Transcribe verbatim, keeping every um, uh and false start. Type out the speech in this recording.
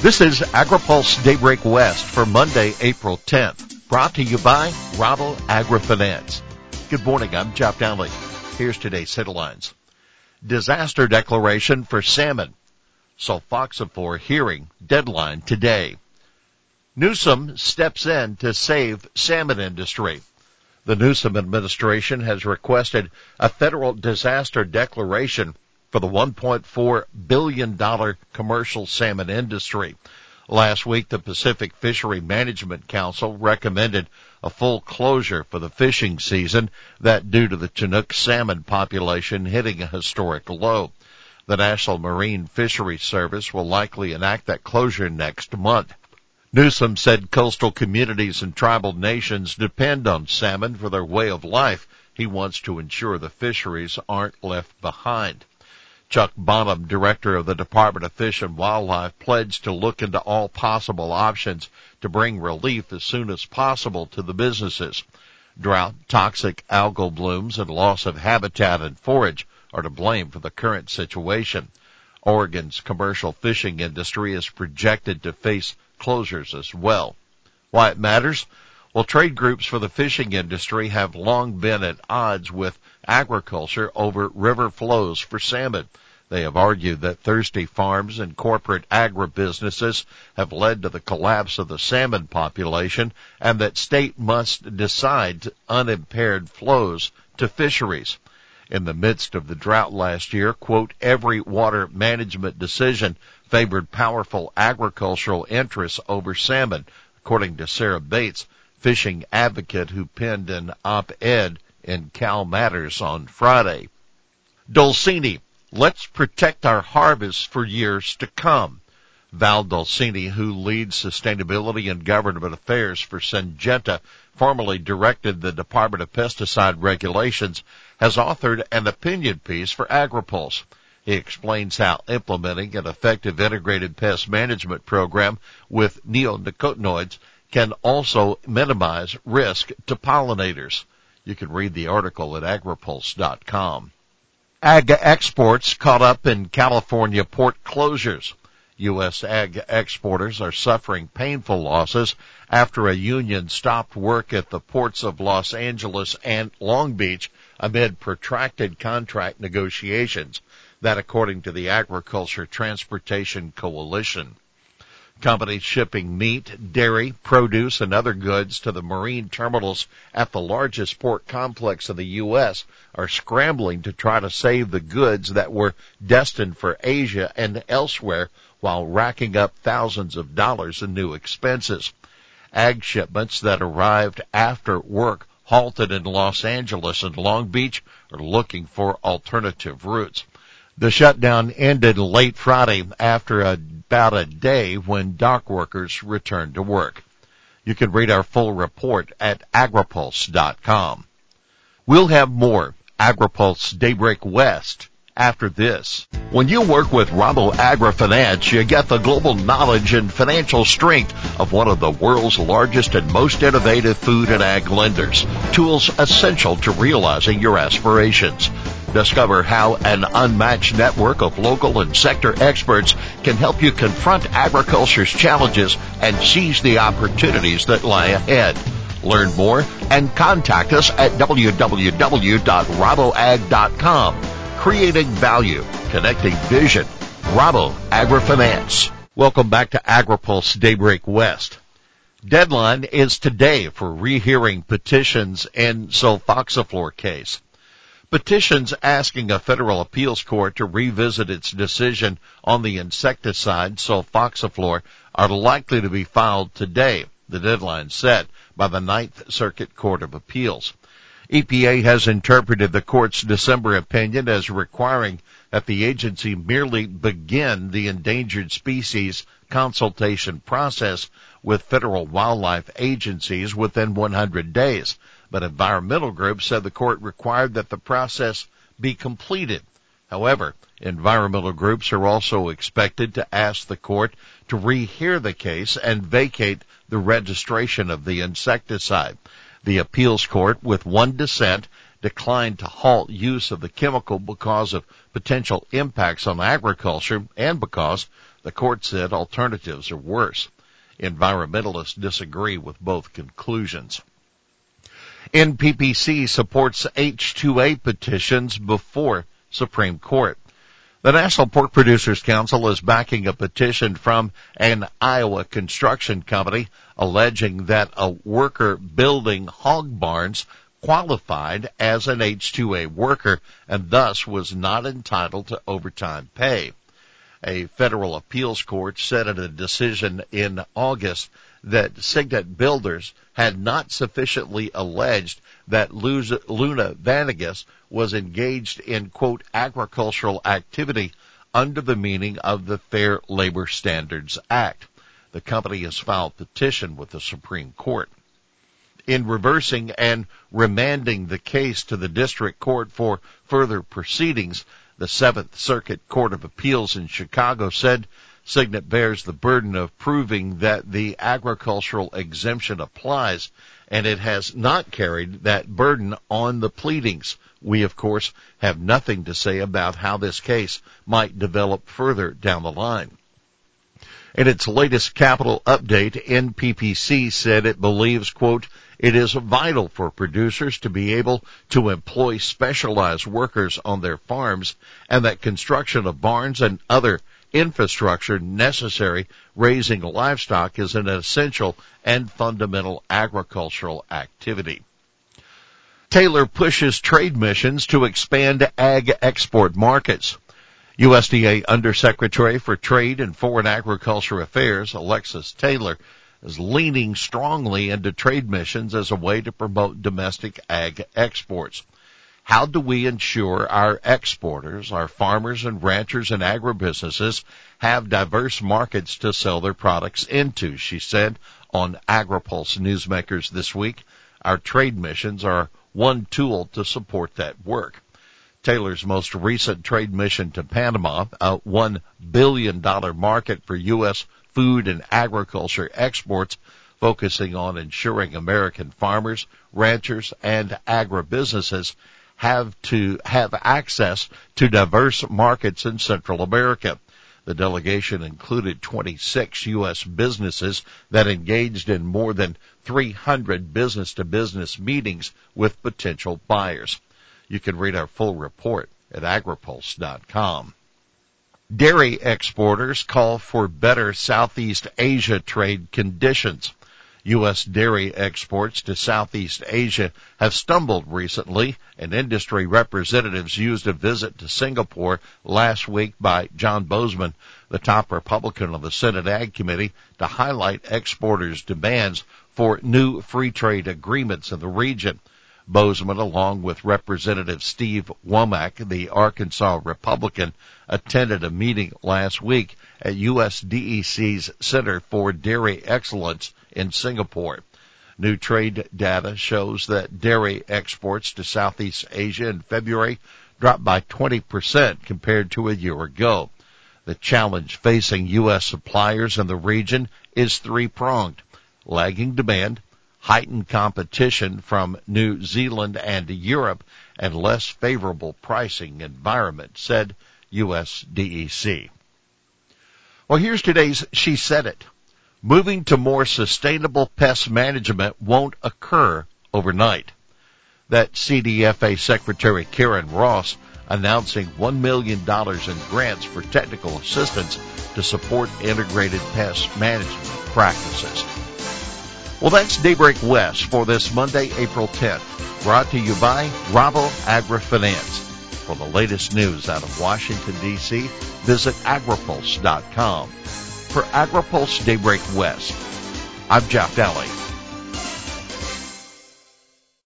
This is AgriPulse Daybreak West for Monday, April tenth, brought to you by Rabo AgriFinance. Good morning, I'm Jeff Downley. Here's today's headlines. Disaster declaration for salmon. Sulfoxaflor hearing deadline today. Newsom steps in to save salmon industry. The Newsom administration has requested a federal disaster declaration for the one point four billion dollars commercial salmon industry. Last week, the Pacific Fishery Management Council recommended a full closure for the fishing season, that due to the Chinook salmon population hitting a historic low. The National Marine Fisheries Service will likely enact that closure next month. Newsom said coastal communities and tribal nations depend on salmon for their way of life. He wants to ensure the fisheries aren't left behind. Chuck Bonham, director of the Department of Fish and Wildlife, pledged to look into all possible options to bring relief as soon as possible to the businesses. Drought, toxic algal blooms, and loss of habitat and forage are to blame for the current situation. Oregon's commercial fishing industry is projected to face closures as well. Why it matters? Well, trade groups for the fishing industry have long been at odds with agriculture over river flows for salmon. They have argued that thirsty farms and corporate agribusinesses have led to the collapse of the salmon population, and that state must decide unimpaired flows to fisheries. In the midst of the drought last year, quote, every water management decision favored powerful agricultural interests over salmon, according to Sarah Bates, fishing advocate who penned an op-ed in Cal Matters on Friday. Dolcini, let's protect our harvest for years to come. Val Dolcini, who leads sustainability and government affairs for Syngenta, formerly directed the Department of Pesticide Regulations, has authored an opinion piece for AgriPulse. He explains how implementing an effective integrated pest management program with neonicotinoids can also minimize risk to pollinators. You can read the article at agripulse dot com. Ag exports caught up in California port closures. U S ag exporters are suffering painful losses after a union stopped work at the ports of Los Angeles and Long Beach amid protracted contract negotiations. That according to the Agriculture Transportation Coalition. Companies shipping meat, dairy, produce, and other goods to the marine terminals at the largest port complex in the U S are scrambling to try to save the goods that were destined for Asia and elsewhere while racking up thousands of dollars in new expenses. Ag shipments that arrived after work halted in Los Angeles and Long Beach are looking for alternative routes. The shutdown ended late Friday after about a day when dock workers returned to work. You can read our full report at agripulse dot com. We'll have more AgriPulse Daybreak West after this. When you work with Rabo AgriFinance, you get the global knowledge and financial strength of one of the world's largest and most innovative food and ag lenders. Tools essential to realizing your aspirations. Discover how an unmatched network of local and sector experts can help you confront agriculture's challenges and seize the opportunities that lie ahead. Learn more and contact us at w w w dot rabo ag dot com. Creating value, connecting vision. Rabo AgriFinance. Welcome back to AgriPulse Daybreak West. Deadline is today for rehearing petitions in sulfoxaflor case. Petitions asking a federal appeals court to revisit its decision on the insecticide sulfoxaflor are likely to be filed today, the deadline set by the Ninth Circuit Court of Appeals. E P A has interpreted the court's December opinion as requiring that the agency merely begin the endangered species consultation process with federal wildlife agencies within one hundred days. But environmental groups said the court required that the process be completed. However, environmental groups are also expected to ask the court to rehear the case and vacate the registration of the insecticide. The appeals court, with one dissent, declined to halt use of the chemical because of potential impacts on agriculture and because The court said alternatives are worse. Environmentalists disagree with both conclusions. N P P C supports H two A petitions before Supreme Court. The National Pork Producers Council is backing a petition from an Iowa construction company alleging that a worker building hog barns qualified as an H two A worker and thus was not entitled to overtime pay. A federal appeals court said in a decision in August that Signet Builders had not sufficiently alleged that Luna Vanegas was engaged in, quote, agricultural activity under the meaning of the Fair Labor Standards Act. The company has filed a petition with the Supreme Court. In reversing and remanding the case to the district court for further proceedings, the Seventh Circuit Court of Appeals in Chicago said Signet bears the burden of proving that the agricultural exemption applies, and it has not carried that burden on the pleadings. We, of course, have nothing to say about how this case might develop further down the line. In its latest capital update, N P P C said it believes, quote, it is vital for producers to be able to employ specialized workers on their farms and that construction of barns and other infrastructure necessary raising livestock is an essential and fundamental agricultural activity. Taylor pushes trade missions to expand ag export markets. U S D A Undersecretary for Trade and Foreign Agriculture Affairs, Alexis Taylor, is leaning strongly into trade missions as a way to promote domestic ag exports. How do we ensure our exporters, our farmers and ranchers and agribusinesses have diverse markets to sell their products into, she said on AgriPulse Newsmakers this week. Our trade missions are one tool to support that work. Taylor's most recent trade mission to Panama, a one billion dollars market for U S food and agriculture exports, focusing on ensuring American farmers, ranchers, and agribusinesses have to have access to diverse markets in Central America. The delegation included twenty-six U S businesses that engaged in more than three hundred business-to-business meetings with potential buyers. You can read our full report at agripulse dot com. Dairy exporters call for better Southeast Asia trade conditions. U S dairy exports to Southeast Asia have stumbled recently, and industry representatives used a visit to Singapore last week by John Boozman, the top Republican of the Senate Ag Committee, to highlight exporters' demands for new free trade agreements in the region. Boozman, along with Representative Steve Womack, the Arkansas Republican, attended a meeting last week at U S D E C's Center for Dairy Excellence in Singapore. New trade data shows that dairy exports to Southeast Asia in February dropped by twenty percent compared to a year ago. The challenge facing U S suppliers in the region is three-pronged: lagging demand, heightened competition from New Zealand and Europe, and less favorable pricing environment, said U S D E C. Well, here's today's She Said It. Moving to more sustainable pest management won't occur overnight. That C D F A Secretary Karen Ross announcing one million dollars in grants for technical assistance to support integrated pest management practices. Well, that's Daybreak West for this Monday, April tenth, brought to you by Rabo AgriFinance. For the latest news out of Washington, D C, visit agripulse dot com. For AgriPulse Daybreak West, I'm Jeff Daly.